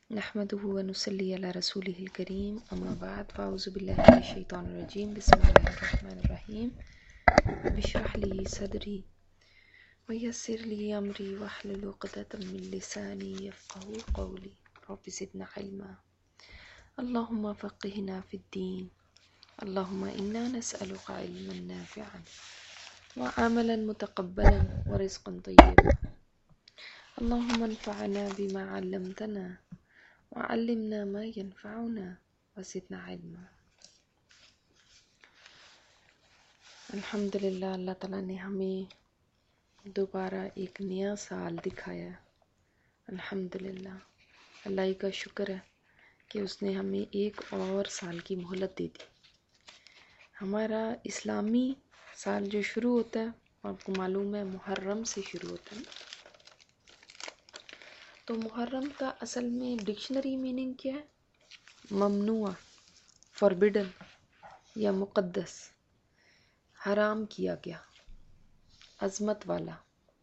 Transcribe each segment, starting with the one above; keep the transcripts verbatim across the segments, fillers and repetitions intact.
نحمده ونصلي على رسوله الكريم اما بعد فاعوذ بالله من الشيطان الرجيم بسم الله الرحمن الرحيم رب اشرح لي صدري ويسر لي امري واحلل عقدة من لساني يفقهوا قولي رب زدنا علما اللهم فقهنا في الدين اللهم انا نسألك علما نافعا وعملا متقبلا ورزقا طيبا اللهم انفعنا بما علمتنا وعلمنا ما ينفعنا وزدنا علما۔ الحمدللہ اللہ تعالیٰ نے ہمیں دوبارہ ایک نیا سال دکھایا۔ الحمدللہ اللہ کا شکر ہے کہ اس نے ہمیں ایک اور سال کی مہلت دے دی۔ ہمارا اسلامی سال جو شروع ہوتا ہے آپ کو معلوم ہے محرم سے شروع ہوتا ہے، تو محرم کا اصل میں ڈکشنری میننگ کیا ہے؟ ممنوع، فوربیڈن یا مقدس، حرام کیا گیا، عظمت والا،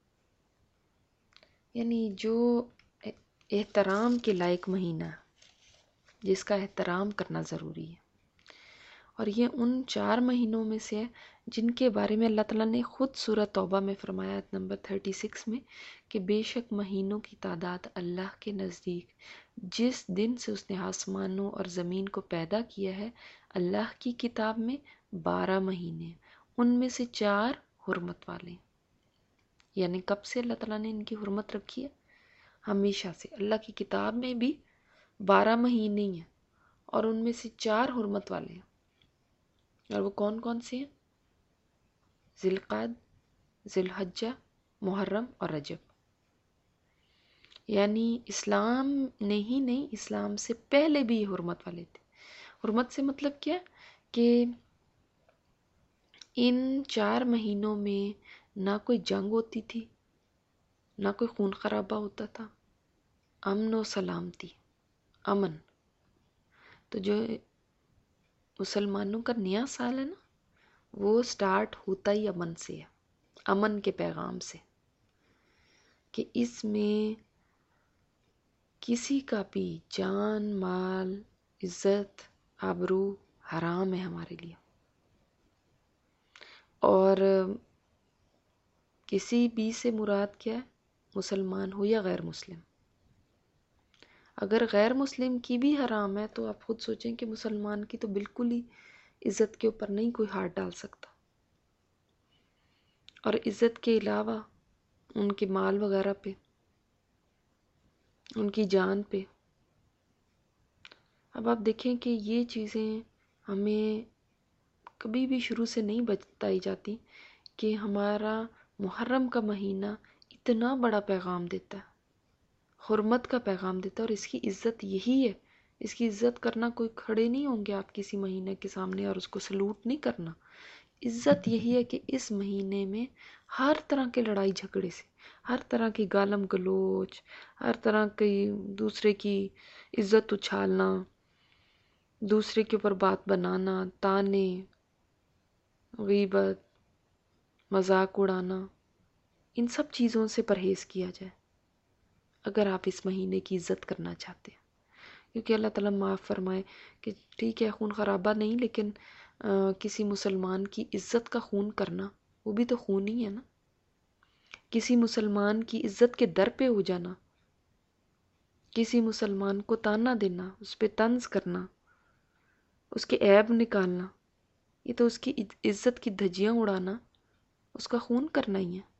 یعنی جو احترام کے لائق مہینہ ہے، جس کا احترام کرنا ضروری ہے۔ اور یہ ان چار مہینوں میں سے ہے جن کے بارے میں اللہ تعالیٰ نے خود سورہ توبہ میں فرمایا نمبر چھتیس میں کہ بے شک مہینوں کی تعداد اللہ کے نزدیک جس دن سے اس نے آسمانوں اور زمین کو پیدا کیا ہے اللہ کی کتاب میں بارہ مہینے، ان میں سے چار حرمت والے۔ یعنی کب سے اللہ تعالیٰ نے ان کی حرمت رکھی ہے؟ ہمیشہ سے۔ اللہ کی کتاب میں بھی بارہ مہینے ہیں اور ان میں سے چار حرمت والے ہیں، اور وہ کون کون سے ہیں؟ ذی القعدہ، ذی الحجہ، محرم اور رجب۔ یعنی اسلام نے ہی نہیں، اسلام سے پہلے بھی یہ حرمت والے تھے۔ حرمت سے مطلب کیا؟ کہ ان چار مہینوں میں نہ کوئی جنگ ہوتی تھی، نہ کوئی خون خرابہ ہوتا تھا، امن و سلامتی، امن۔ تو جو مسلمانوں کا نیا سال ہے نا، وہ سٹارٹ ہوتا ہی امن سے ہے، امن کے پیغام سے، کہ اس میں کسی کا بھی جان، مال، عزت، آبرو حرام ہے ہمارے لیے۔ اور کسی بھی سے مراد کیا ہے؟ مسلمان ہو یا غیر مسلم۔ اگر غیر مسلم کی بھی حرام ہے تو آپ خود سوچیں کہ مسلمان کی تو بالکل ہی عزت کے اوپر نہیں کوئی ہاتھ ڈال سکتا۔ اور عزت کے علاوہ ان کے مال وغیرہ پہ، ان کی جان پہ۔ اب آپ دیکھیں کہ یہ چیزیں ہمیں کبھی بھی شروع سے نہیں بتائی جاتی کہ ہمارا محرم کا مہینہ اتنا بڑا پیغام دیتا ہے، حرمت کا پیغام دیتا ہے، اور اس کی عزت یہی ہے۔ اس کی عزت کرنا، کوئی کھڑے نہیں ہوں گے آپ کسی مہینے کے سامنے اور اس کو سلوٹ نہیں کرنا۔ عزت یہی ہے کہ اس مہینے میں ہر طرح کے لڑائی جھگڑے سے، ہر طرح کی گالم گلوچ، ہر طرح کی دوسرے کی عزت اچھالنا، دوسرے کے اوپر بات بنانا، تانے، غیبت، مذاق اڑانا، ان سب چیزوں سے پرہیز کیا جائے اگر آپ اس مہینے کی عزت کرنا چاہتے ہیں۔ کیونکہ اللہ تعالیٰ معاف فرمائے کہ ٹھیک ہے خون خرابہ نہیں، لیکن کسی مسلمان کی عزت کا خون کرنا وہ بھی تو خون ہی ہے نا۔ کسی مسلمان کی عزت کے در پہ ہو جانا، کسی مسلمان کو تانا دینا، اس پہ طنز کرنا، اس کے عیب نکالنا، یہ تو اس کی عزت کی دھجیاں اڑانا، اس کا خون کرنا ہی ہے۔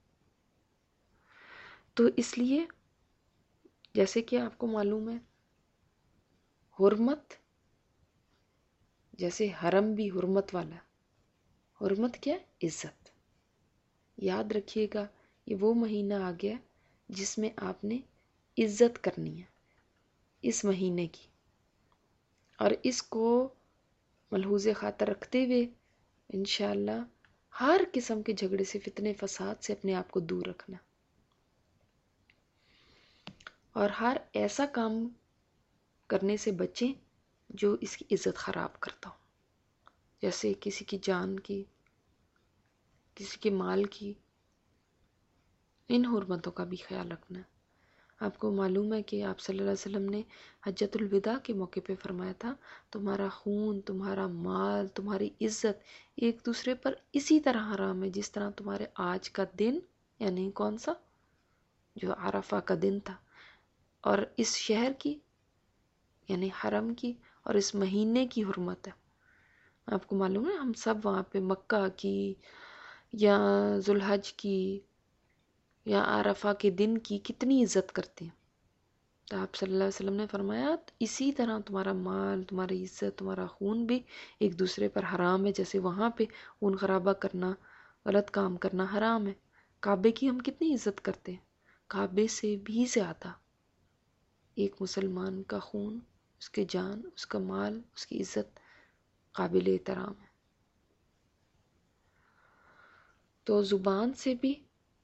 تو اس لیے جیسے کہ آپ کو معلوم ہے حرمت، جیسے حرم بھی حرمت والا ہے، حرمت کیا ہے؟ عزت۔ یاد رکھیے گا یہ وہ مہینہ آ گیا جس میں آپ نے عزت کرنی ہے اس مہینے کی، اور اس کو ملحوظ خاطر رکھتے ہوئے انشاءاللہ ہر قسم کے جھگڑے سے، فتنے فساد سے اپنے آپ کو دور رکھنا، اور ہر ایسا کام کرنے سے بچیں جو اس کی عزت خراب کرتا ہو، جیسے کسی کی جان کی، کسی کے مال کی، ان حرمتوں کا بھی خیال رکھنا ہے۔ آپ کو معلوم ہے کہ آپ صلی اللہ علیہ وسلم نے حجۃ الوداع کے موقع پہ فرمایا تھا تمہارا خون، تمہارا مال، تمہاری عزت ایک دوسرے پر اسی طرح حرام ہے جس طرح تمہارے آج کا دن، یعنی کون سا، جو عرفہ کا دن تھا، اور اس شہر کی یعنی حرم کی اور اس مہینے کی حرمت ہے۔ آپ کو معلوم ہے ہم سب وہاں پہ مکہ کی یا ذوالحج کی یا عرفہ کے دن کی کتنی عزت کرتے ہیں۔ تو آپ صلی اللہ علیہ وسلم نے فرمایا اسی طرح تمہارا مال، تمہاری عزت، تمہارا خون بھی ایک دوسرے پر حرام ہے، جیسے وہاں پہ خون خرابہ کرنا، غلط کام کرنا حرام ہے۔ کعبے کی ہم کتنی عزت کرتے ہیں، کعبے سے بھی زیادہ ایک مسلمان کا خون، اس کے جان، اس کا مال، اس کی عزت قابل احترام ہے۔ تو زبان سے بھی،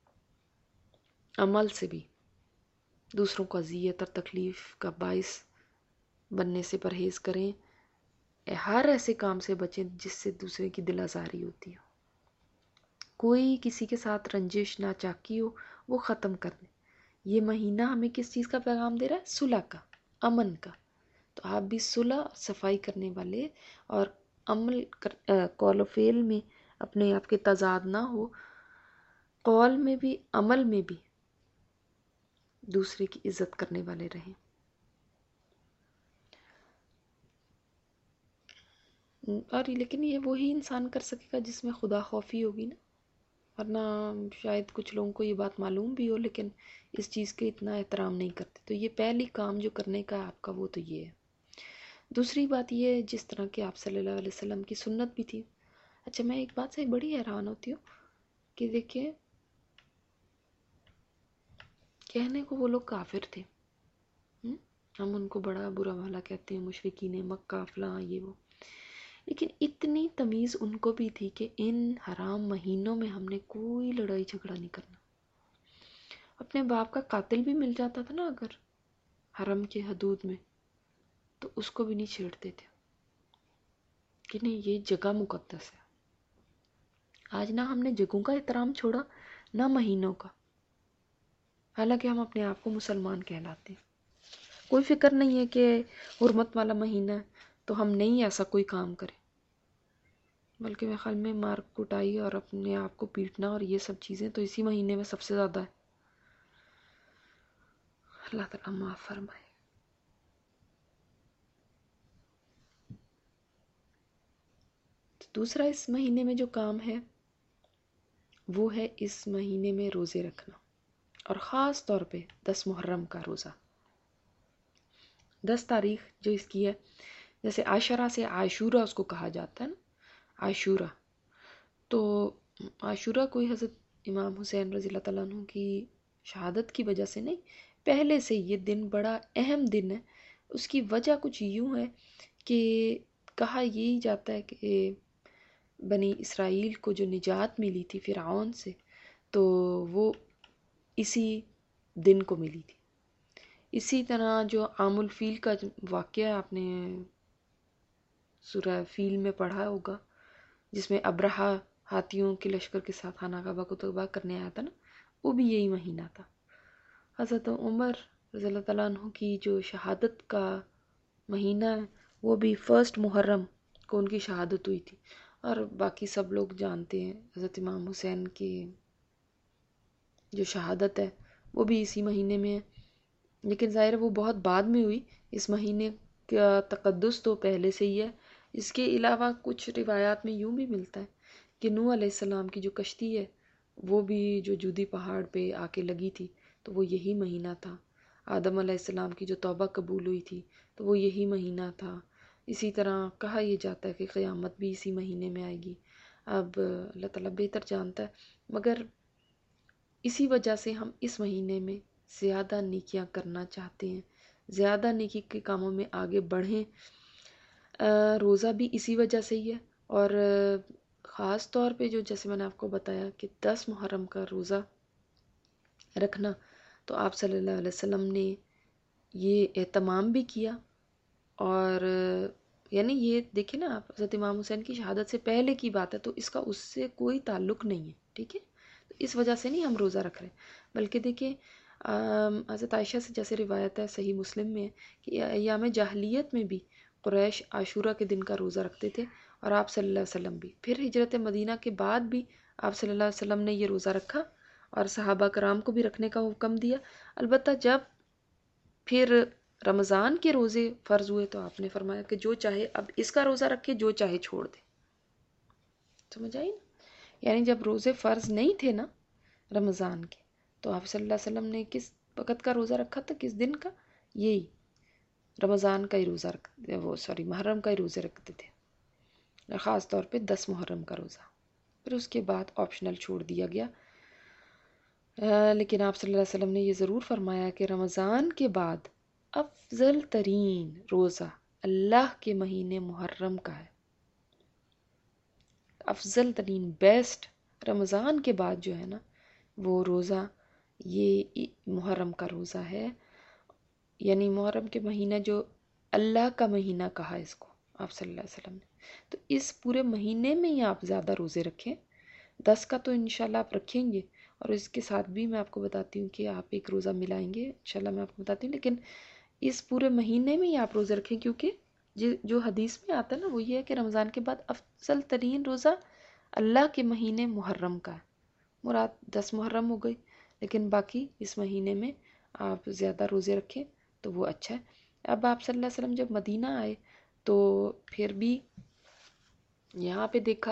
عمل سے بھی دوسروں کو اذیت اور تکلیف کا باعث بننے سے پرہیز کریں، ہر ایسے کام سے بچیں جس سے دوسرے کی دل آزاری ہوتی ہو۔ کوئی کسی کے ساتھ رنجش ناچاکی ہو وہ ختم کر دیں۔ یہ مہینہ ہمیں کس چیز کا پیغام دے رہا ہے؟ صلح کا، امن کا۔ تو آپ بھی صلح، صفائی کرنے والے اور عمل کر قول و فعل میں اپنے آپ کے تضاد نہ ہو، قول میں بھی عمل میں بھی دوسرے کی عزت کرنے والے رہیں۔ اور لیکن یہ وہی انسان کر سکے گا جس میں خدا خوفی ہوگی نا، ورنہ شاید کچھ لوگوں کو یہ بات معلوم بھی ہو لیکن اس چیز کے اتنا احترام نہیں کرتے۔ تو یہ پہلی کام جو کرنے کا آپ کا وہ تو یہ ہے۔ دوسری بات یہ ہے جس طرح کہ آپ صلی اللہ علیہ وسلم کی سنت بھی تھی۔ اچھا میں ایک بات سے بڑی حیران ہوتی ہوں کہ دیکھیں کہنے کو وہ لوگ کافر تھے، ہم ان کو بڑا برا بھلا کہتے ہیں، مشرکین مکہ فلاں یہ وہ، لیکن اتنی تمیز ان کو بھی تھی کہ ان حرام مہینوں میں ہم نے کوئی لڑائی جھگڑا نہیں کرنا۔ اپنے باپ کا قاتل بھی مل جاتا تھا نا اگر حرم کے حدود میں، تو اس کو بھی نہیں چھیڑتے تھے کہ نہیں یہ جگہ مقدس ہے۔ آج نہ ہم نے جگہوں کا احترام چھوڑا نہ مہینوں کا، حالانکہ ہم اپنے آپ کو مسلمان کہلاتے ہیں۔ کوئی فکر نہیں ہے کہ حرمت والا مہینہ ہے تو ہم نہیں ایسا کوئی کام کریں، بلکہ میرے خیال میں مار کٹائی اور اپنے آپ کو پیٹنا اور یہ سب چیزیں تو اسی مہینے میں سب سے زیادہ ہے۔ اللہ تعالیٰ معاف فرمائے۔ دوسرا اس مہینے میں جو کام ہے وہ ہے اس مہینے میں روزے رکھنا، اور خاص طور پہ دس محرم کا روزہ۔ دس تاریخ جو اس کی ہے، جیسے عاشورہ سے عاشورہ اس کو کہا جاتا ہے نا، عاشورہ، تو عاشورہ کوئی حضرت امام حسین رضی اللہ تعالیٰ عنہ کی شہادت کی وجہ سے نہیں، پہلے سے یہ دن بڑا اہم دن ہے۔ اس کی وجہ کچھ یوں ہے کہ کہا یہی جاتا ہے کہ بنی اسرائیل کو جو نجات ملی تھی فرعون سے، تو وہ اسی دن کو ملی تھی۔ اسی طرح جو عام الفیل کا واقعہ آپ نے سورہ فیل میں پڑھا ہوگا، جس میں ابرہہ ہاتھیوں کے لشکر کے ساتھ خانہ کعبہ کو تباہ کرنے آیا تھا نا، وہ بھی یہی مہینہ تھا۔ حضرت عمر رضی اللہ تعالیٰ عنہ کی جو شہادت کا مہینہ ہے وہ بھی فرسٹ محرم کو ان کی شہادت ہوئی تھی، اور باقی سب لوگ جانتے ہیں حضرت امام حسین کی جو شہادت ہے وہ بھی اسی مہینے میں ہے، لیکن ظاہر ہے وہ بہت بعد میں ہوئی۔ اس مہینے کا تقدس تو پہلے سے ہی ہے۔ اس کے علاوہ کچھ روایات میں یوں بھی ملتا ہے کہ نوح علیہ السلام کی جو کشتی ہے وہ بھی جو جودی پہاڑ پہ آ کے لگی تھی تو وہ یہی مہینہ تھا۔ آدم علیہ السلام کی جو توبہ قبول ہوئی تھی تو وہ یہی مہینہ تھا۔ اسی طرح کہا یہ جاتا ہے کہ قیامت بھی اسی مہینے میں آئے گی۔ اب اللہ تعالیٰ بہتر جانتا ہے، مگر اسی وجہ سے ہم اس مہینے میں زیادہ نیکیاں کرنا چاہتے ہیں، زیادہ نیکی کے کاموں میں آگے بڑھیں۔ روزہ بھی اسی وجہ سے ہی ہے، اور خاص طور پہ جو جیسے میں نے آپ کو بتایا کہ دس محرم کا روزہ رکھنا، تو آپ صلی اللہ علیہ وسلم نے یہ اہتمام بھی کیا، اور یعنی یہ دیکھیں نا آپ، حضرت امام حسین کی شہادت سے پہلے کی بات ہے تو اس کا اس سے کوئی تعلق نہیں ہے، ٹھیک ہے؟ تو اس وجہ سے نہیں ہم روزہ رکھ رہے، بلکہ دیکھیں حضرت عائشہ سے جیسے روایت ہے صحیح مسلم میں ہے کہ ایام جاہلیت میں بھی قریش عاشورہ کے دن کا روزہ رکھتے تھے، اور آپ صلی اللہ علیہ وسلم بھی. پھر ہجرت مدینہ کے بعد بھی آپ صلی اللہ علیہ وسلم نے یہ روزہ رکھا اور صحابہ کرام کو بھی رکھنے کا حکم دیا. البتہ جب پھر رمضان کے روزے فرض ہوئے تو آپ نے فرمایا کہ جو چاہے اب اس کا روزہ رکھے، جو چاہے چھوڑ دے. سمجھ آئی نا؟ یعنی جب روزے فرض نہیں تھے نا رمضان کے، تو آپ صلی اللہ علیہ وسلم نے کس وقت کا روزہ رکھا تھا، کس دن کا؟ یہی رمضان کا ہی روزہ رکھتے، وہ سوری محرم کا ہی روزے رکھتے تھے، خاص طور پہ دس محرم کا روزہ. پھر اس کے بعد آپشنل چھوڑ دیا گیا. لیکن آپ صلی اللہ علیہ وسلم نے یہ ضرور فرمایا کہ رمضان کے بعد افضل ترین روزہ اللہ کے مہینے محرم کا ہے. افضل ترین بیسٹ رمضان کے بعد جو ہے نا وہ روزہ یہ محرم کا روزہ ہے. یعنی محرم کے مہینہ جو اللہ کا مہینہ کہا اس کو آپ صلی اللہ علیہ وسلم نے، تو اس پورے مہینے میں ہی آپ زیادہ روزے رکھیں. دس کا تو انشاءاللہ آپ رکھیں گے، اور اس کے ساتھ بھی میں آپ کو بتاتی ہوں کہ آپ ایک روزہ ملائیں گے انشاءاللہ، میں آپ کو بتاتی ہوں. لیکن اس پورے مہینے میں ہی آپ روزے رکھیں، کیونکہ جو حدیث میں آتا ہے نا وہ یہ ہے کہ رمضان کے بعد افضل ترین روزہ اللہ کے مہینے محرم کا ہے. مراد دس محرم ہو گئی، لیکن باقی اس مہینے میں آپ زیادہ روزے رکھیں تو وہ اچھا ہے. اب آپ صلی اللہ علیہ وسلم جب مدینہ آئے تو پھر بھی یہاں پہ دیکھا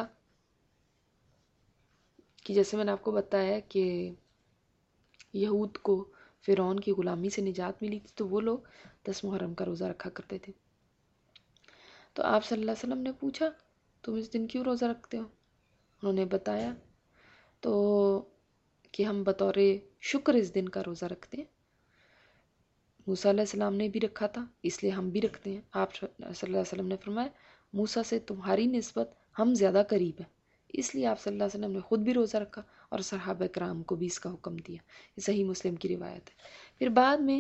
کہ جیسے میں نے آپ کو بتایا کہ یہود کو فرعون کی غلامی سے نجات ملی تھی، تو وہ لوگ دس محرم کا روزہ رکھا کرتے تھے. تو آپ صلی اللہ علیہ وسلم نے پوچھا تم اس دن کیوں روزہ رکھتے ہو؟ انہوں نے بتایا تو کہ ہم بطور شکر اس دن کا روزہ رکھتے ہیں. موسیٰ علیہ السلام نے بھی رکھا تھا اس لیے ہم بھی رکھتے ہیں. آپ صلی اللہ علیہ وسلم نے فرمایا موسیٰ سے تمہاری نسبت ہم زیادہ قریب ہیں، اس لیے آپ صلی اللہ علیہ وسلم نے خود بھی روزہ رکھا اور صحابہ کرام کو بھی اس کا حکم دیا. یہ صحیح مسلم کی روایت ہے. پھر بعد میں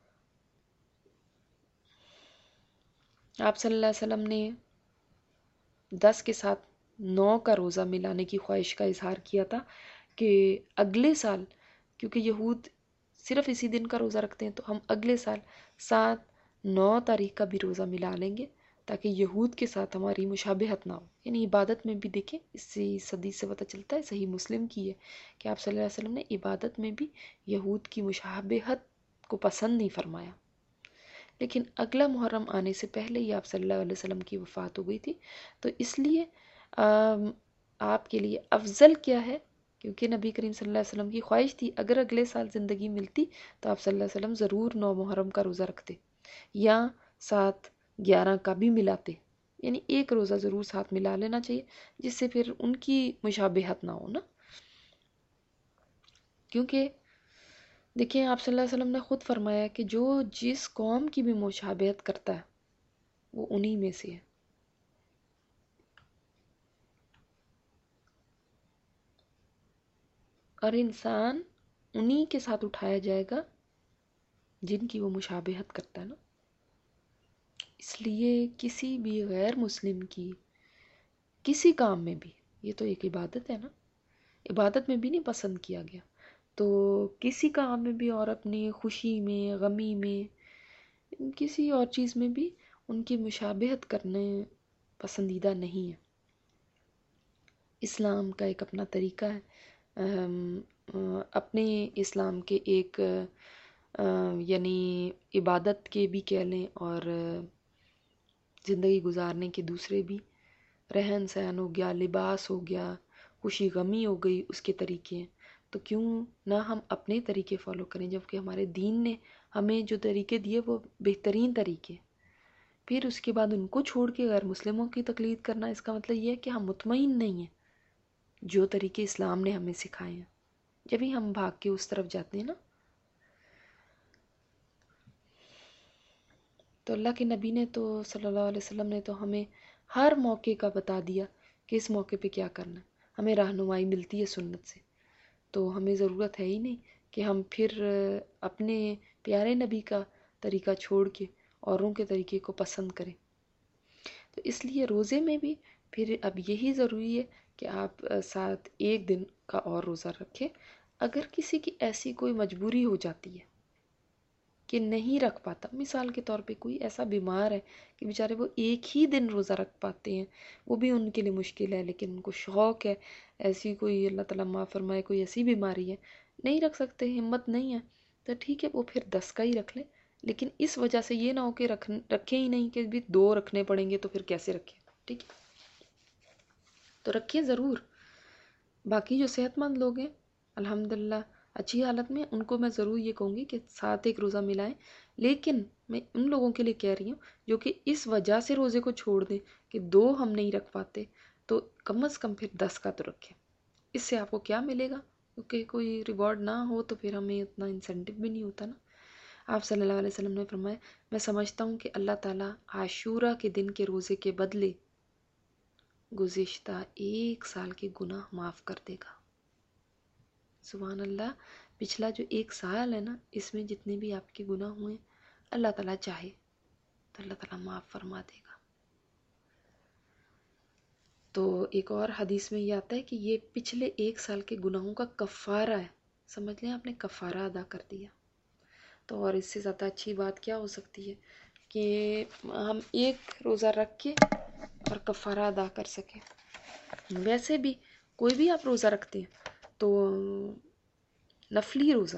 آپ صلی اللہ علیہ وسلم نے دس کے ساتھ نو کا روزہ ملانے کی خواہش کا اظہار کیا تھا کہ اگلے سال، کیونکہ یہود صرف اسی دن کا روزہ رکھتے ہیں، تو ہم اگلے سال سات نو تاریخ کا بھی روزہ ملا لیں گے تاکہ یہود کے ساتھ ہماری مشابہت نہ ہو. یعنی عبادت میں بھی دیکھیں، اسی صدی سے پتہ چلتا ہے، صحیح مسلم کی ہے کہ آپ صلی اللہ علیہ وسلم نے عبادت میں بھی یہود کی مشابہت کو پسند نہیں فرمایا. لیکن اگلا محرم آنے سے پہلے ہی آپ صلی اللہ علیہ وسلم کی وفات ہو گئی تھی، تو اس لیے آپ کے لیے افضل کیا ہے، کیونکہ نبی کریم صلی اللہ علیہ وسلم کی خواہش تھی اگر اگلے سال زندگی ملتی تو آپ صلی اللہ علیہ وسلم ضرور نو محرم کا روزہ رکھتے یا سات گیارہ کا بھی ملاتے. یعنی ایک روزہ ضرور ساتھ ملا لینا چاہیے جس سے پھر ان کی مشابہت نہ ہو نا. کیونکہ دیکھیں آپ صلی اللہ علیہ وسلم نے خود فرمایا کہ جو جس قوم کی بھی مشابہت کرتا ہے وہ انہی میں سے ہے. اور انسان انہی کے ساتھ اٹھایا جائے گا جن کی وہ مشابہت کرتا ہے نا. اس لیے کسی بھی غیر مسلم کی کسی کام میں بھی، یہ تو ایک عبادت ہے نا، عبادت میں بھی نہیں پسند کیا گیا، تو کسی کام میں بھی اور اپنی خوشی میں، غمی میں، کسی اور چیز میں بھی ان کی مشابہت کرنے پسندیدہ نہیں ہے. اسلام کا ایک اپنا طریقہ ہے، اپنے اسلام کے ایک یعنی عبادت کے بھی کہہ لیں اور زندگی گزارنے کے دوسرے بھی، رہن سہن ہو گیا، لباس ہو گیا، خوشی غمی ہو گئی، اس کے طریقے ہیں. تو کیوں نہ ہم اپنے طریقے فالو کریں، جبکہ ہمارے دین نے ہمیں جو طریقے دیے وہ بہترین طریقے. پھر اس کے بعد ان کو چھوڑ کے غیر مسلموں کی تقلید کرنا، اس کا مطلب یہ ہے کہ ہم مطمئن نہیں ہیں جو طریقے اسلام نے ہمیں سکھائے ہیں. جبھی ہم بھاگ کے اس طرف جاتے ہیں نا. تو اللہ کے نبی نے تو صلی اللہ علیہ وسلم نے تو ہمیں ہر موقع کا بتا دیا کہ اس موقع پہ کیا کرنا ہے. ہمیں رہنمائی ملتی ہے سنت سے، تو ہمیں ضرورت ہے ہی نہیں کہ ہم پھر اپنے پیارے نبی کا طریقہ چھوڑ کے اوروں کے طریقے کو پسند کریں. تو اس لیے روزے میں بھی پھر اب یہی ضروری ہے کہ آپ ساتھ ایک دن کا اور روزہ رکھیں اگر کسی کی ایسی کوئی مجبوری ہو جاتی ہے کہ نہیں رکھ پاتا، مثال کے طور پہ کوئی ایسا بیمار ہے کہ بیچارے وہ ایک ہی دن روزہ رکھ پاتے ہیں، وہ بھی ان کے لیے مشکل ہے، لیکن ان کو شوق ہے، ایسی کوئی اللہ تعالیٰ معاف فرمائے کوئی ایسی بیماری ہے نہیں رکھ سکتے، ہمت نہیں ہے، تو ٹھیک ہے وہ پھر دس کا ہی رکھ لیں، لیکن اس وجہ سے یہ نہ ہو کہ رکھ رکھیں ہی نہیں کہ بھی دو رکھنے پڑیں گے تو پھر کیسے رکھیں، ٹھیک ہے تو رکھیں ضرور۔ باقی جو صحت مند لوگ ہیں الحمدللہ اچھی حالت میں، ان کو میں ضرور یہ کہوں گی کہ ساتھ ایک روزہ ملائیں، لیکن میں ان لوگوں کے لیے کہہ رہی ہوں جو کہ اس وجہ سے روزے کو چھوڑ دیں کہ دو ہم نہیں رکھ پاتے، تو کم از کم پھر دس کا تو رکھیں۔ اس سے آپ کو کیا ملے گا؟ کیونکہ کوئی ریوارڈ نہ ہو تو پھر ہمیں اتنا انسینٹیو بھی نہیں ہوتا نا۔ آپ صلی اللہ علیہ وسلم نے فرمایا، میں سمجھتا ہوں کہ اللہ تعالیٰ عاشورہ کے دن کے روزے کے بدلے گزشتہ ایک سال کے گناہ معاف کر دے گا۔ سبحان اللہ، پچھلا جو ایک سال ہے نا، اس میں جتنے بھی آپ کے گناہ ہوئے اللہ تعالیٰ چاہے تو اللہ تعالیٰ معاف فرما دے گا۔ تو ایک اور حدیث میں یہ آتا ہے کہ یہ پچھلے ایک سال کے گناہوں کا کفارہ ہے، سمجھ لیں آپ نے کفارہ ادا کر دیا۔ تو اور اس سے زیادہ اچھی بات کیا ہو سکتی ہے کہ ہم ایک روزہ رکھ کے اور کفارہ ادا کر سکیں۔ ویسے بھی کوئی بھی آپ روزہ رکھتے ہیں تو نفلی روزہ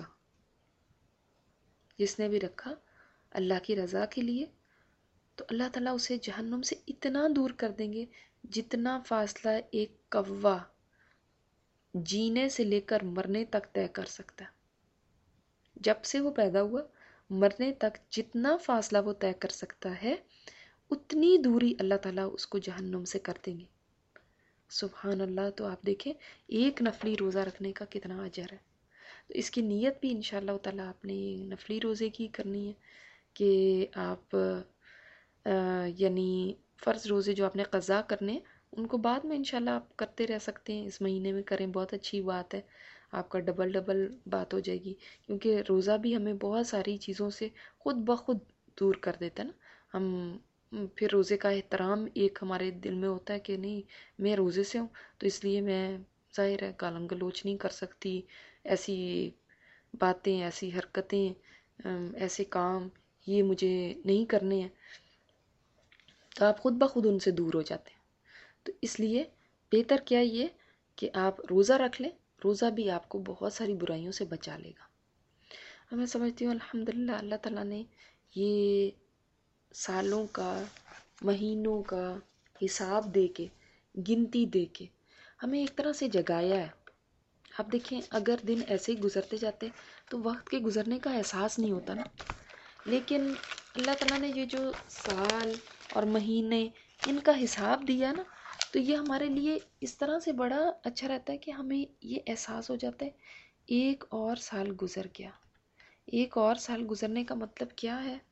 جس نے بھی رکھا اللہ کی رضا کے لیے، تو اللہ تعالیٰ اسے جہنم سے اتنا دور کر دیں گے جتنا فاصلہ ایک کوا جینے سے لے کر مرنے تک طے کر سکتا ہے۔ جب سے وہ پیدا ہوا مرنے تک جتنا فاصلہ وہ طے کر سکتا ہے اتنی دوری اللہ تعالیٰ اس کو جہنم سے کر دیں گے۔ سبحان اللہ، تو آپ دیکھیں ایک نفلی روزہ رکھنے کا کتنا اجر ہے۔ تو اس کی نیت بھی انشاءاللہ تعالیٰ آپ نے نفلی روزے کی کرنی ہے کہ آپ یعنی فرض روزے جو آپ نے قضا کرنے ہیں ان کو بعد میں انشاءاللہ آپ کرتے رہ سکتے ہیں، اس مہینے میں کریں، بہت اچھی بات ہے، آپ کا ڈبل ڈبل بات ہو جائے گی، کیونکہ روزہ بھی ہمیں بہت ساری چیزوں سے خود بخود دور کر دیتا ہے نا۔ ہم پھر روزے کا احترام ایک ہمارے دل میں ہوتا ہے کہ نہیں میں روزے سے ہوں تو اس لیے میں ظاہر ہے گالم گلوچ نہیں کر سکتی، ایسی باتیں ایسی حرکتیں ایسے کام یہ مجھے نہیں کرنے ہیں، تو آپ خود بخود ان سے دور ہو جاتے ہیں۔ تو اس لیے بہتر کیا یہ کہ آپ روزہ رکھ لیں، روزہ بھی آپ کو بہت ساری برائیوں سے بچا لے گا۔ اور میں سمجھتی ہوں الحمدللہ اللہ تعالیٰ نے یہ سالوں کا مہینوں کا حساب دے کے گنتی دے کے ہمیں ایک طرح سے جگایا ہے۔ آپ دیکھیں اگر دن ایسے ہی گزرتے جاتے تو وقت کے گزرنے کا احساس نہیں ہوتا نا، لیکن اللہ تعالیٰ نے یہ جو سال اور مہینے ان کا حساب دیا نا، تو یہ ہمارے لیے اس طرح سے بڑا اچھا رہتا ہے کہ ہمیں یہ احساس ہو جاتا ہے ایک اور سال گزر گیا۔ ایک اور سال گزرنے کا مطلب کیا ہے؟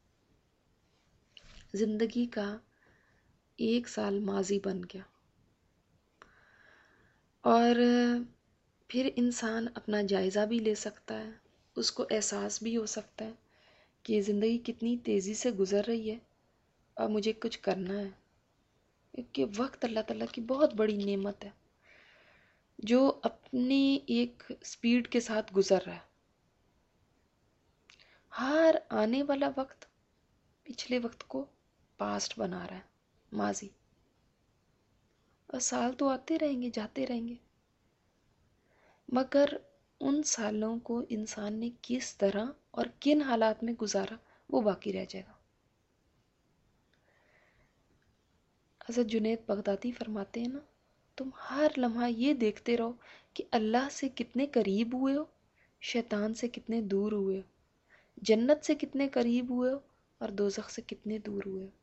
زندگی کا ایک سال ماضی بن گیا، اور پھر انسان اپنا جائزہ بھی لے سکتا ہے، اس کو احساس بھی ہو سکتا ہے کہ زندگی کتنی تیزی سے گزر رہی ہے اور مجھے کچھ کرنا ہے، کیونکہ وقت اللہ تعالیٰ کی بہت بڑی نعمت ہے جو اپنی ایک سپیڈ کے ساتھ گزر رہا ہے۔ ہر آنے والا وقت پچھلے وقت کو پاسٹ بنا رہا ہے، ماضی، اور سال تو آتے رہیں گے جاتے رہیں گے، مگر ان سالوں کو انسان نے کس طرح اور کن حالات میں گزارا وہ باقی رہ جائے گا۔ حضرت جنید بغدادی فرماتے ہیں نا، تم ہر لمحہ یہ دیکھتے رہو کہ اللہ سے کتنے قریب ہوئے ہو، شیطان سے کتنے دور ہوئے ہو، جنت سے کتنے قریب ہوئے ہو اور دوزخ سے کتنے دور ہوئے ہو۔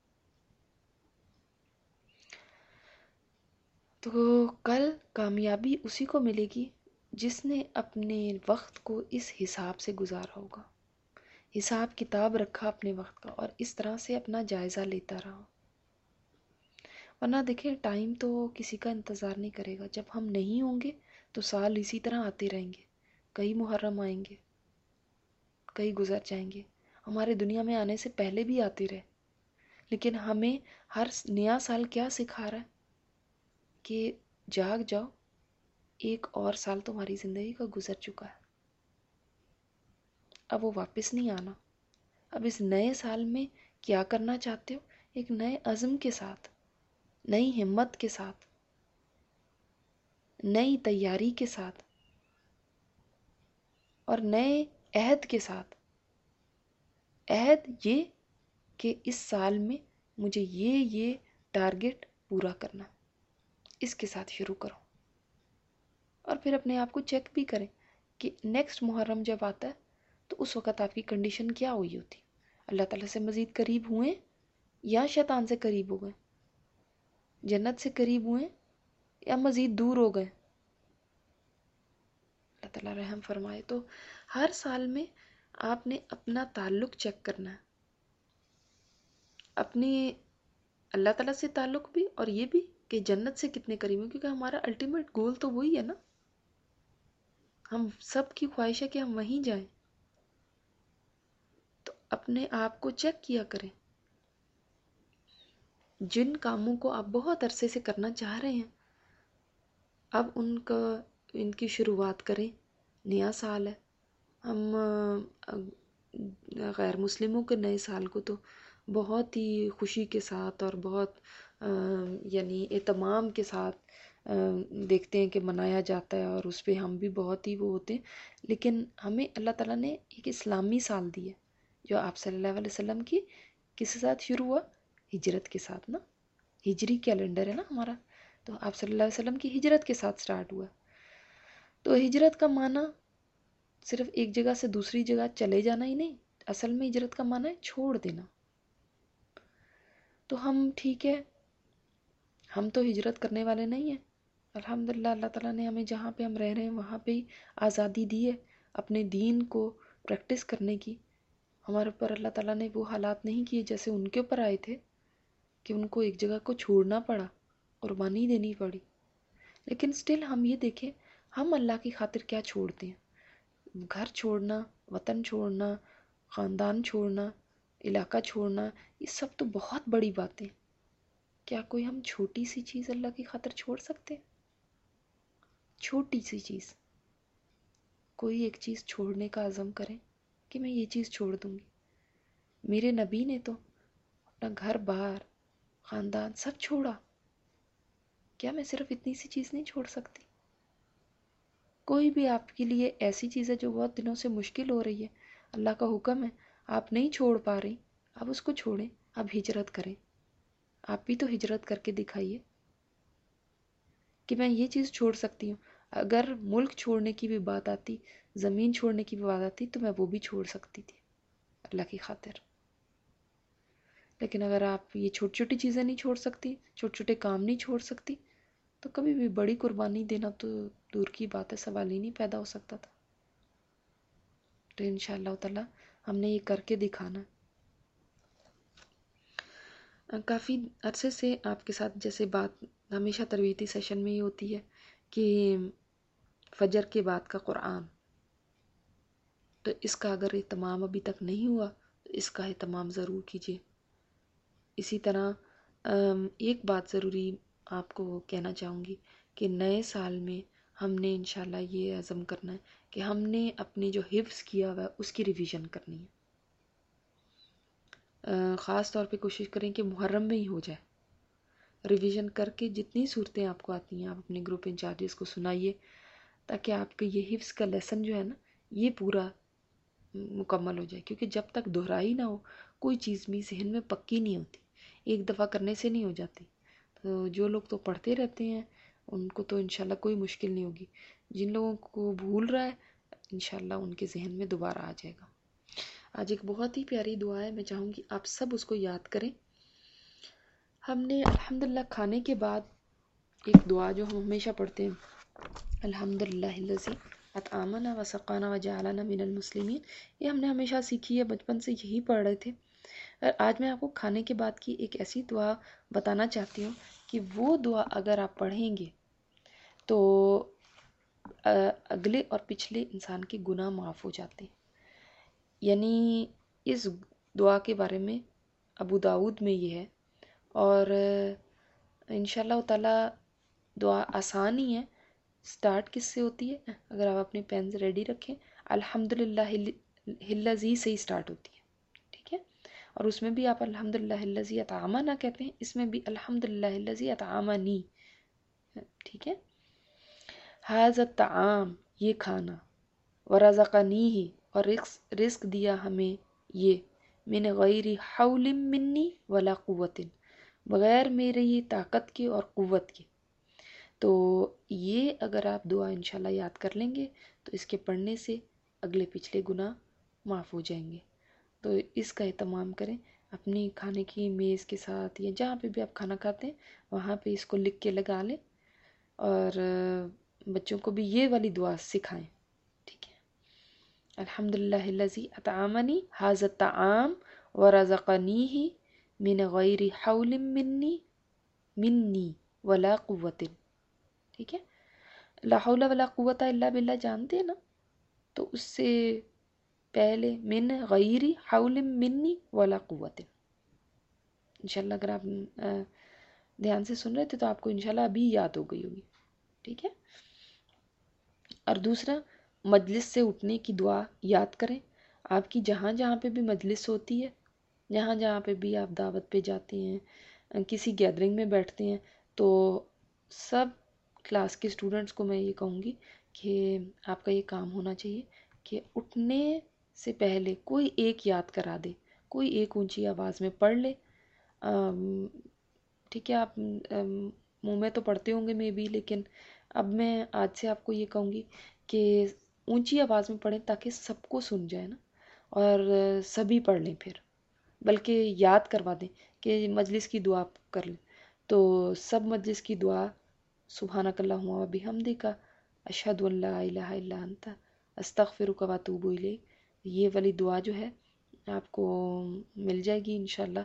تو کل کامیابی اسی کو ملے گی جس نے اپنے وقت کو اس حساب سے گزارا ہوگا، حساب کتاب رکھا اپنے وقت کا اور اس طرح سے اپنا جائزہ لیتا رہا۔ ورنہ دیکھیں ٹائم تو کسی کا انتظار نہیں کرے گا، جب ہم نہیں ہوں گے تو سال اسی طرح آتے رہیں گے، کئی محرم آئیں گے، کئی گزر جائیں گے، ہمارے دنیا میں آنے سے پہلے بھی آتے رہے، لیکن ہمیں ہر نیا سال کیا سکھا رہا ہے کہ جاگ جاؤ، ایک اور سال تمہاری زندگی کا گزر چکا ہے۔ اب وہ واپس نہیں آنا. اب اس نئے سال میں کیا کرنا چاہتے ہو؟ ایک نئے عزم کے ساتھ، نئی ہمت کے ساتھ، نئی تیاری کے ساتھ اور نئے عہد کے ساتھ. عہد یہ کہ اس سال میں مجھے یہ یہ ٹارگٹ پورا کرنا، اس کے ساتھ شروع کرو. اور پھر اپنے آپ کو چیک بھی کریں کہ نیکسٹ محرم جب آتا ہے تو اس وقت آپ کی کنڈیشن کیا ہوئی ہوتی. اللہ تعالیٰ سے مزید قریب ہوئے یا شیطان سے قریب ہو گئے؟ جنت سے قریب ہوئے یا مزید دور ہو گئے؟ اللہ تعالیٰ رحم فرمائے. تو ہر سال میں آپ نے اپنا تعلق چیک کرنا ہے، اپنی اللہ تعالیٰ سے تعلق بھی اور یہ بھی کہ جنت سے کتنے قریب ہیں، کیونکہ ہمارا الٹیمیٹ گول تو وہی ہے نا. ہم سب کی خواہش ہے کہ ہم وہیں جائیں. تو اپنے آپ کو چیک کیا کریں. جن کاموں کو آپ بہت عرصے سے کرنا چاہ رہے ہیں اب ان کا ان کی شروعات کریں. نیا سال ہے. ہم غیر مسلموں کے نئے سال کو تو بہت ہی خوشی کے ساتھ اور بہت یعنی اہتمام کے ساتھ دیکھتے ہیں کہ منایا جاتا ہے اور اس پہ ہم بھی بہت ہی وہ ہوتے ہیں. لیکن ہمیں اللہ تعالیٰ نے ایک اسلامی سال دی ہے جو آپ صلی اللہ علیہ وسلم کی کس کے ساتھ شروع ہوا؟ ہجرت کے ساتھ نا. ہجری کیلنڈر ہے نا ہمارا، تو آپ صلی اللہ علیہ وسلم کی ہجرت کے ساتھ سٹارٹ ہوا. تو ہجرت کا معنی صرف ایک جگہ سے دوسری جگہ چلے جانا ہی نہیں، اصل میں ہجرت کا معنی ہے چھوڑ دینا. تو ہم ٹھیک ہے، ہم تو ہجرت کرنے والے نہیں ہیں. الحمدللہ اللہ تعالیٰ نے ہمیں جہاں پہ ہم رہ رہے ہیں وہاں پہ ہی آزادی دی ہے اپنے دین کو پریکٹس کرنے کی. ہمارے اوپر اللہ تعالیٰ نے وہ حالات نہیں کیے جیسے ان کے اوپر آئے تھے کہ ان کو ایک جگہ کو چھوڑنا پڑا، قربانی دینی پڑی. لیکن سٹل ہم یہ دیکھیں ہم اللہ کی خاطر کیا چھوڑتے ہیں. گھر چھوڑنا، وطن چھوڑنا، خاندان چھوڑنا، علاقہ چھوڑنا، یہ سب تو بہت بڑی باتیں. کیا کوئی ہم چھوٹی سی چیز اللہ کی خاطر چھوڑ سکتے؟ چھوٹی سی چیز، کوئی ایک چیز چھوڑنے کا عزم کریں کہ میں یہ چیز چھوڑ دوں گی. میرے نبی نے تو اپنا گھر بار خاندان سب چھوڑا. کیا میں صرف اتنی سی چیز نہیں چھوڑ سکتی؟ کوئی بھی آپ کے لیے ایسی چیز ہے جو بہت دنوں سے مشکل ہو رہی ہے، اللہ کا حکم ہے آپ نہیں چھوڑ پا رہی، آپ اس کو چھوڑیں، آپ ہجرت کریں. آپ بھی تو ہجرت کر کے دکھائیے کہ میں یہ چیز چھوڑ سکتی ہوں. اگر ملک چھوڑنے کی بھی بات آتی، زمین چھوڑنے کی بھی بات آتی تو میں وہ بھی چھوڑ سکتی تھی اللہ کی خاطر. لیکن اگر آپ یہ چھوٹی چھوٹی چیزیں نہیں چھوڑ سکتی، چھوٹے چھوٹے کام نہیں چھوڑ سکتی، تو کبھی بھی بڑی قربانی دینا تو دور کی بات ہے، سوال ہی نہیں پیدا ہو سکتا تھا. تو انشاءاللہ تعالی ہم نے یہ کر کے دکھانا. کافی عرصے سے آپ کے ساتھ جیسے بات ہمیشہ تربیتی سیشن میں یہ ہوتی ہے کہ فجر کے بعد کا قرآن، تو اس کا اگر اہتمام ابھی تک نہیں ہوا تو اس کا اہتمام ضرور کیجیے. اسی طرح ایک بات ضروری آپ کو کہنا چاہوں گی کہ نئے سال میں ہم نے انشاءاللہ یہ عزم کرنا ہے کہ ہم نے اپنے جو حفظ کیا ہوا ہے اس کی ریویژن کرنی ہے. خاص طور پہ کوشش کریں کہ محرم میں ہی ہو جائے. ریویژن کر کے جتنی صورتیں آپ کو آتی ہیں آپ اپنے گروپ انچارجز کو سنائیے تاکہ آپ کا یہ حفظ کا لیسن جو ہے نا یہ پورا مکمل ہو جائے. کیونکہ جب تک دہرائی نہ ہو کوئی چیز بھی ذہن میں پکی نہیں ہوتی، ایک دفعہ کرنے سے نہیں ہو جاتی. تو جو لوگ تو پڑھتے رہتے ہیں ان کو تو انشاءاللہ کوئی مشکل نہیں ہوگی. جن لوگوں کو بھول رہا ہے انشاءاللہ ان کے ذہن میں دوبارہ آ جائے گا. آج ایک بہت ہی پیاری دعا ہے، میں چاہوں گی آپ سب اس کو یاد کریں. ہم نے الحمدللہ کھانے کے بعد ایک دعا جو ہم ہمیشہ پڑھتے ہیں، الحمدللہ الذی اطعمنا وسقانا وجعلنا من المسلمین، یہ ہم نے ہمیشہ سیکھی ہے، بچپن سے یہی پڑھ رہے تھے. آج میں آپ کو کھانے کے بعد کی ایک ایسی دعا بتانا چاہتی ہوں کہ وہ دعا اگر آپ پڑھیں گے تو اگلے اور پچھلے انسان کے گناہ معاف ہو جاتے ہیں. یعنی اس دعا کے بارے میں ابو داود میں یہ ہے، اور انشاءاللہ تعالی دعا آسان ہی ہے. سٹارٹ کس سے ہوتی ہے؟ اگر آپ اپنے پینز ریڈی رکھیں، الحمدللہ ہلزی سے ہی سٹارٹ ہوتی ہے، ٹھیک ہے، اور اس میں بھی آپ الحمدللہ الذی اطعمنا کہتے ہیں، اس میں بھی الحمدللہ الذی اطعمنی، ٹھیک ہے. ھذا الطعام، یہ کھانا، ورزقنیہ، اور رزق رزق دیا ہمیں یہ، من غیر حول منی ولا قوت، بغیر میری طاقت کے اور قوت کے. تو یہ اگر آپ دعا انشاءاللہ یاد کر لیں گے تو اس کے پڑھنے سے اگلے پچھلے گناہ معاف ہو جائیں گے. تو اس کا اہتمام کریں اپنی کھانے کی میز کے ساتھ، یا جہاں پہ بھی آپ کھانا کھاتے ہیں وہاں پہ اس کو لکھ کے لگا لیں، اور بچوں کو بھی یہ والی دعا سکھائیں، ٹھیک ہے. الحمدللہ الذی اطعمنی ھذا الطعام ورزقنیہ من غیر حول منی منی ولا قوت، ٹھیک ہے. لا حول ولا قوت الا باللہ جانتے ہیں نا، تو اس سے پہلے من غیر حول منی ولا قوت. انشاءاللہ اگر آپ دھیان سے سن رہے تھے تو آپ کو انشاءاللہ ابھی یاد ہو گئی ہوگی، ٹھیک ہے. اور دوسرا، مجلس سے اٹھنے کی دعا یاد کریں. آپ کی جہاں جہاں پہ بھی مجلس ہوتی ہے، جہاں جہاں پہ بھی آپ دعوت پہ جاتے ہیں، کسی گیدرنگ میں بیٹھتے ہیں، تو سب کلاس کے اسٹوڈنٹس کو میں یہ کہوں گی کہ آپ کا یہ کام ہونا چاہیے کہ اٹھنے سے پہلے کوئی ایک یاد کرا دے، کوئی ایک اونچی آواز میں پڑھ لے. ٹھیک ہے، آپ منہ میں تو پڑھتے ہوں گے میں بھی، لیکن اب میں آج سے آپ کو یہ کہوں گی کہ اونچی آواز میں پڑھیں تاکہ سب کو سن جائے نا، اور سبھی پڑھ لیں پھر، بلکہ یاد کروا دیں کہ مجلس کی دعا کر لیں. تو سب مجلس کی دعا سبحانک اللہم و بحمدک اشہد ان لا الہ الا انت استغفرک و اتوب الیک، یہ والی دعا جو ہے آپ کو مل جائے گی انشاءاللہ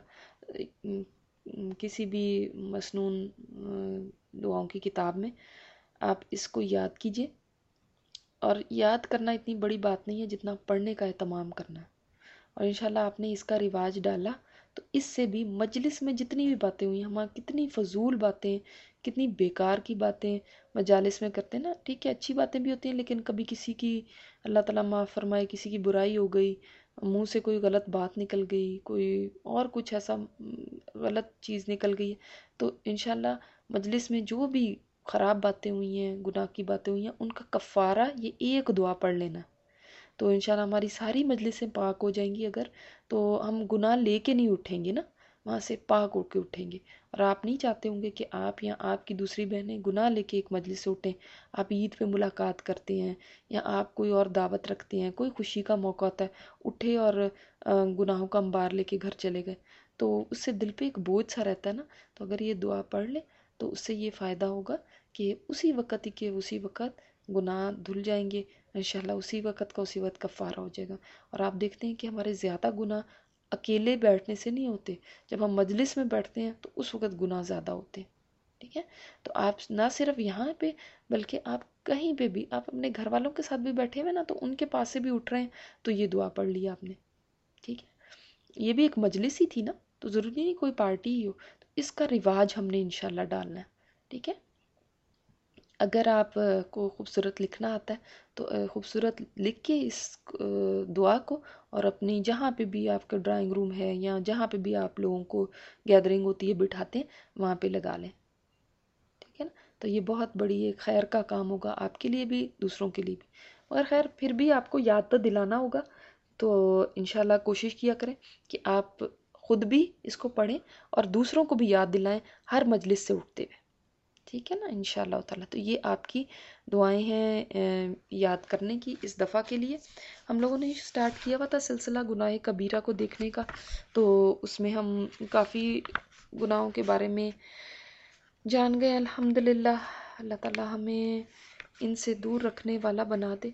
کسی بھی مسنون دعاؤں کی کتاب میں. آپ اس کو یاد کیجئے، اور یاد کرنا اتنی بڑی بات نہیں ہے جتنا پڑھنے کا اہتمام کرنا ہے. اور انشاءاللہ آپ نے اس کا رواج ڈالا تو اس سے بھی مجلس میں جتنی بھی باتیں ہوئی، ہمارا کتنی فضول باتیں، کتنی بیکار کی باتیں مجالس میں کرتے ہیں نا. ٹھیک ہے، اچھی باتیں بھی ہوتی ہیں، لیکن کبھی کسی کی اللہ تعالیٰ معاف فرمائے کسی کی برائی ہو گئی، منہ سے کوئی غلط بات نکل گئی، کوئی اور کچھ ایسا غلط چیز نکل گئی ہے، تو انشاءاللہ مجلس میں جو بھی خراب باتیں ہوئی ہیں، گناہ کی باتیں ہوئی ہیں، ان کا کفارہ یہ ایک دعا پڑھ لینا. تو انشاءاللہ ہماری ساری مجلسیں پاک ہو جائیں گی. اگر تو ہم گناہ لے کے نہیں اٹھیں گے نا، وہاں سے پاک ہو کے اٹھیں گے. اور آپ نہیں چاہتے ہوں گے کہ آپ یا آپ کی دوسری بہنیں گناہ لے کے ایک مجلس سے اٹھیں. آپ عید پہ ملاقات کرتے ہیں، یا آپ کوئی اور دعوت رکھتے ہیں، کوئی خوشی کا موقع ہوتا ہے، اٹھے اور گناہوں کا انبار لے کے گھر چلے گئے، تو اس سے دل پہ ایک بوجھ سا رہتا ہے نا. تو اگر یہ دعا پڑھ لیں تو اس سے یہ فائدہ ہوگا کہ اسی وقت ہی کے اسی وقت گناہ دھل جائیں گے انشاءاللہ، اسی وقت کا اسی وقت کفارہ ہو جائے گا. اور آپ دیکھتے ہیں کہ ہمارے زیادہ گناہ اکیلے بیٹھنے سے نہیں ہوتے، جب ہم مجلس میں بیٹھتے ہیں تو اس وقت گناہ زیادہ ہوتے ہیں. ٹھیک ہے، تو آپ نہ صرف یہاں پہ بلکہ آپ کہیں پہ بھی، آپ اپنے گھر والوں کے ساتھ بھی بیٹھے ہوئے نا، تو ان کے پاس سے بھی اٹھ رہے ہیں تو یہ دعا پڑھ لی آپ نے. ٹھیک ہے، یہ بھی ایک مجلس ہی تھی نا، تو ضروری نہیں کوئی پارٹی ہی ہو. تو اس کا رواج ہم نے انشاءاللہ ڈالنا ہے. ٹھیک ہے، اگر آپ کو خوبصورت لکھنا آتا ہے تو خوبصورت لکھ کے اس دعا کو، اور اپنی جہاں پہ بھی آپ کا ڈرائنگ روم ہے یا جہاں پہ بھی آپ لوگوں کو گیدرنگ ہوتی ہے بٹھاتے ہیں، وہاں پہ لگا لیں. ٹھیک ہے نا، تو یہ بہت بڑی ایک خیر کا کام ہوگا آپ کے لیے بھی، دوسروں کے لیے بھی. اور خیر پھر بھی آپ کو یاد تو دلانا ہوگا، تو انشاءاللہ کوشش کیا کریں کہ آپ خود بھی اس کو پڑھیں اور دوسروں کو بھی یاد دلائیں ہر مجلس سے اٹھتے ہوئے. ٹھیک ہے نا، انشاءاللہ تعالیٰ. تو یہ آپ کی دعائیں ہیں یاد کرنے کی. اس دفعہ کے لیے ہم لوگوں نے سٹارٹ کیا ہوا تھا سلسلہ گناہ کبیرہ کو دیکھنے کا، تو اس میں ہم کافی گناہوں کے بارے میں جان گئے الحمدللہ. اللہ تعالیٰ ہمیں ان سے دور رکھنے والا بنا دے.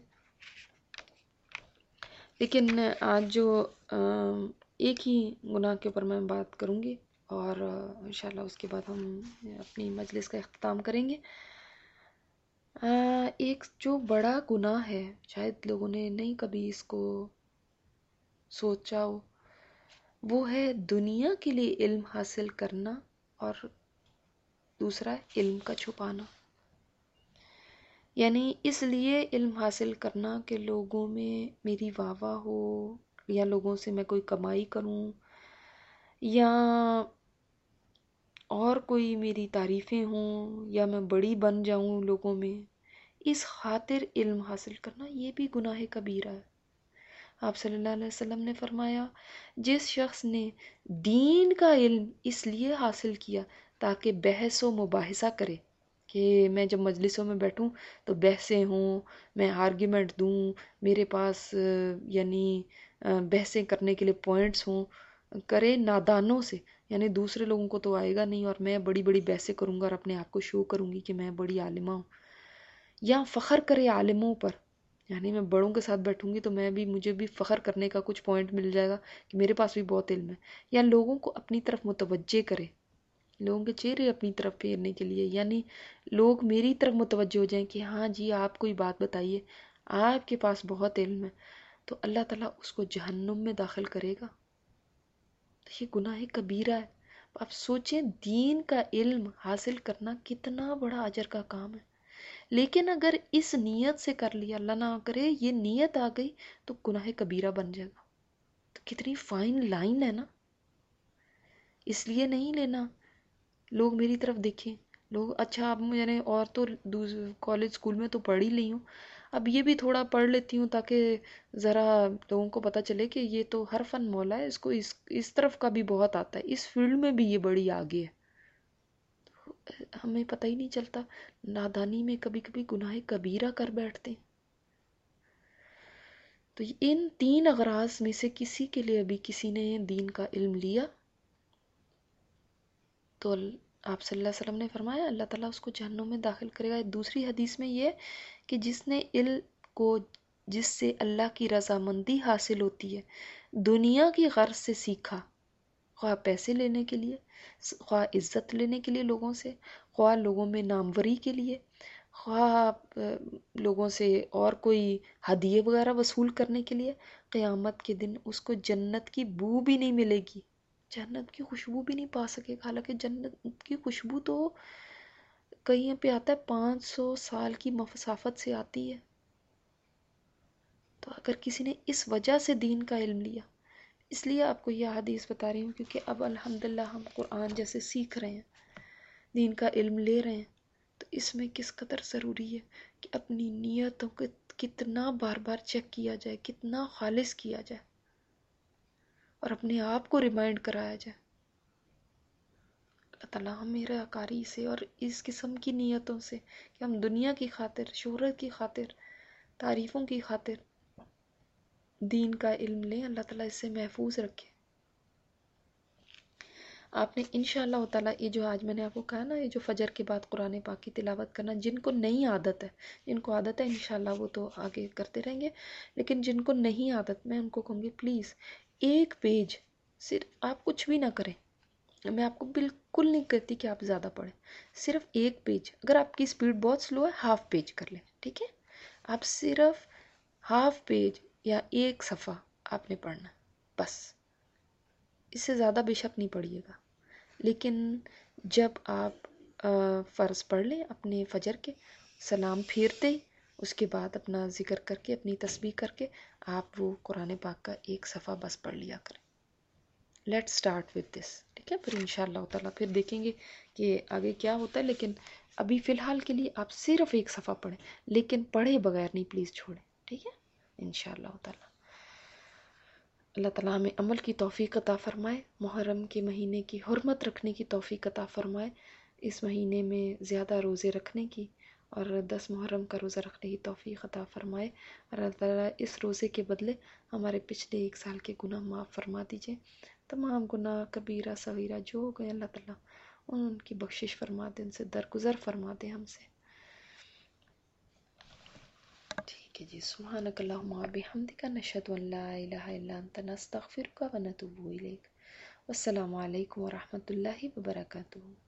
لیکن آج جو ایک ہی گناہ کے اوپر میں بات کروں گی، اور انشاءاللہ اس کے بعد ہم اپنی مجلس کا اختتام کریں گے. ایک جو بڑا گناہ ہے، شاید لوگوں نے نہیں کبھی اس کو سوچا ہو، وہ ہے دنیا کے لیے علم حاصل کرنا، اور دوسرا علم کا چھپانا. یعنی اس لیے علم حاصل کرنا کہ لوگوں میں میری واہ واہ ہو، یا لوگوں سے میں کوئی کمائی کروں، یا اور کوئی میری تعریفیں ہوں، یا میں بڑی بن جاؤں لوگوں میں، اس خاطر علم حاصل کرنا یہ بھی گناہ کبیرہ ہے۔ آپ صلی اللہ علیہ وسلم نے فرمایا جس شخص نے دین کا علم اس لیے حاصل کیا تاکہ بحث و مباحثہ کرے، کہ میں جب مجلسوں میں بیٹھوں تو بحثیں ہوں، میں آرگیومنٹ دوں، میرے پاس یعنی بحثیں کرنے کے لیے پوائنٹس ہوں، کرے نادانوں سے، یعنی دوسرے لوگوں کو تو آئے گا نہیں اور میں بڑی بڑی بحثیں کروں گا اور اپنے آپ کو شو کروں گی کہ میں بڑی عالمہ ہوں، یا فخر کرے عالموں پر، یعنی میں بڑوں کے ساتھ بیٹھوں گی تو میں بھی مجھے بھی فخر کرنے کا کچھ پوائنٹ مل جائے گا کہ میرے پاس بھی بہت علم ہے، یا لوگوں کو اپنی طرف متوجہ کرے، لوگوں کے چہرے اپنی طرف پھیرنے کے لیے، یعنی لوگ میری طرف متوجہ ہو جائیں کہ ہاں جی آپ کوئی بات بتائیے، آپ کے پاس بہت علم ہے، تو اللہ تعالیٰ اس کو جہنم میں داخل کرے گا۔ تو یہ گناہ کبیرہ ہے۔ آپ سوچیں دین کا علم حاصل کرنا کتنا بڑا اجر کا کام ہے، لیکن اگر اس نیت سے کر لیا، اللہ نہ کرے یہ نیت آ گئی تو گناہ کبیرہ بن جائے گا۔ تو کتنی فائن لائن ہے نا۔ اس لیے نہیں لینا لوگ میری طرف دیکھیں، لوگ اچھا اب میں اور تو کالج اسکول میں تو پڑھ ہی لی ہوں، اب یہ بھی تھوڑا پڑھ لیتی ہوں تاکہ ذرا لوگوں کو پتہ چلے کہ یہ تو ہر فن مولا ہے، اس کو اس اس طرف کا بھی بہت آتا ہے، اس فیلڈ میں بھی یہ بڑی آگے ہے۔ ہمیں پتہ ہی نہیں چلتا، نادانی میں کبھی کبھی گناہ کبیرہ کر بیٹھتے ہیں۔ تو ان تین اغراض میں سے کسی کے لیے بھی کسی نے دین کا علم لیا تو آپ صلی اللہ علیہ وسلم نے فرمایا اللہ تعالیٰ اس کو جہنم میں داخل کرے گا۔ دوسری حدیث میں یہ کہ جس نے علم کو جس سے اللہ کی رضامندی حاصل ہوتی ہے دنیا کی غرض سے سیکھا، خواہ پیسے لینے کے لیے، خواہ عزت لینے کے لیے لوگوں سے، خواہ لوگوں میں ناموری کے لیے، خواہ لوگوں سے اور کوئی ہدیے وغیرہ وصول کرنے کے لیے، قیامت کے دن اس کو جنت کی بو بھی نہیں ملے گی، جنت کی خوشبو بھی نہیں پا سکے گا۔ حالانکہ جنت کی خوشبو تو کہیں پہ آتا ہے پانچ سو سال کی مسافت سے آتی ہے۔ تو اگر کسی نے اس وجہ سے دین کا علم لیا، اس لیے آپ کو یہ حدیث بتا رہی ہوں کیونکہ اب الحمدللہ ہم قرآن جیسے سیکھ رہے ہیں، دین کا علم لے رہے ہیں، تو اس میں کس قدر ضروری ہے کہ اپنی نیتوں کو کتنا بار بار چیک کیا جائے، کتنا خالص کیا جائے اور اپنے آپ کو ریمائنڈ کرایا جائے۔ اللہ تعالیٰ ہم میرے اکاری سے اور اس قسم کی نیتوں سے کہ ہم دنیا کی خاطر، شہرت کی خاطر، تعریفوں کی خاطر دین کا علم لیں، اللہ تعالیٰ اس سے محفوظ رکھے۔ آپ نے انشاءاللہ تعالیٰ یہ جو آج میں نے آپ کو کہا نا، یہ جو فجر کے بعد قرآن پاک کی تلاوت کرنا، جن کو نہیں عادت ہے، جن کو عادت ہے انشاءاللہ وہ تو آگے کرتے رہیں گے، لیکن جن کو نہیں عادت میں ان کو کہوں گی پلیز ایک پیج، صرف آپ کچھ بھی نہ کریں، میں آپ کو بالکل نہیں کہتی کہ آپ زیادہ پڑھیں، صرف ایک پیج، اگر آپ کی سپیڈ بہت سلو ہے ہاف پیج کر لیں، ٹھیک ہے، آپ صرف ہاف پیج یا ایک صفحہ آپ نے پڑھنا، بس اس سے زیادہ بے شک نہیں پڑھیے گا۔ لیکن جب آپ فرض پڑھ لیں اپنے فجر کے، سلام پھیرتے ہی اس کے بعد اپنا ذکر کر کے، اپنی تسبیح کر کے آپ وہ قرآن پاک کا ایک صفحہ بس پڑھ لیا کریں۔ لیٹ سٹارٹ وتھ دس، ٹھیک ہے، پھر انشاءاللہ تعالیٰ پھر دیکھیں گے کہ آگے کیا ہوتا ہے، لیکن ابھی فی الحال کے لیے آپ صرف ایک صفحہ پڑھیں، لیکن پڑھے بغیر نہیں، پلیز چھوڑیں، ٹھیک ہے انشاءاللہ تعالیٰ۔ اللہ تعالیٰ ہمیں عمل کی توفیق عطا فرمائے، محرم کے مہینے کی حرمت رکھنے کی توفیق عطا فرمائے، اس مہینے میں زیادہ روزے رکھنے کی اور دس محرم کا روزہ رکھنے کی توفیق عطا فرمائے، اور اللہ تعالیٰ اس روزے کے بدلے ہمارے پچھلے ایک سال کے گناہ معاف فرما دیجئے، تمام گناہ کبیرہ صغیرہ جو ہو گئے اللہ تعالیٰ ان کی بخشش فرما دیں، ان سے درگزر فرما دیں ہم سے۔ ٹھیک ہے جی، سبحانک اللہم و بحمدک، نشہد ان لا الہ الا انت، نستغفرک و نتوب الیک۔ والسلام علیکم ورحمۃ اللہ وبرکاتہ۔